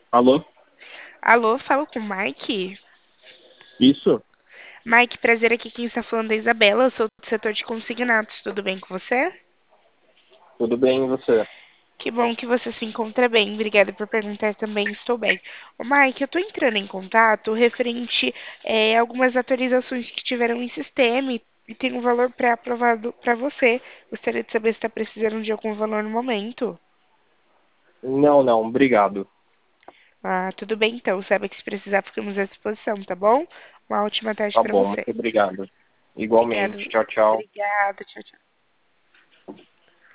Alô? Alô, falo com o Mike? Isso? Mike, prazer aqui, quem está falando é a Isabela, eu sou do setor de consignados, tudo bem com você? Tudo bem, e você? Que bom que você se encontra bem, obrigada por perguntar também, estou bem. Ô Mike, eu estou entrando em contato referente a algumas atualizações que tiveram em sistema e tem um valor pré-aprovado para você. Gostaria de saber se está precisando de algum valor no momento. Não, não, obrigado. Ah, tudo bem então, saiba que se precisar ficamos à disposição, tá bom? Uma ótima tarde Tá para bom, você. muito obrigado. Obrigado, Igualmente. Tchau, tchau. obrigada, tchau, tchau.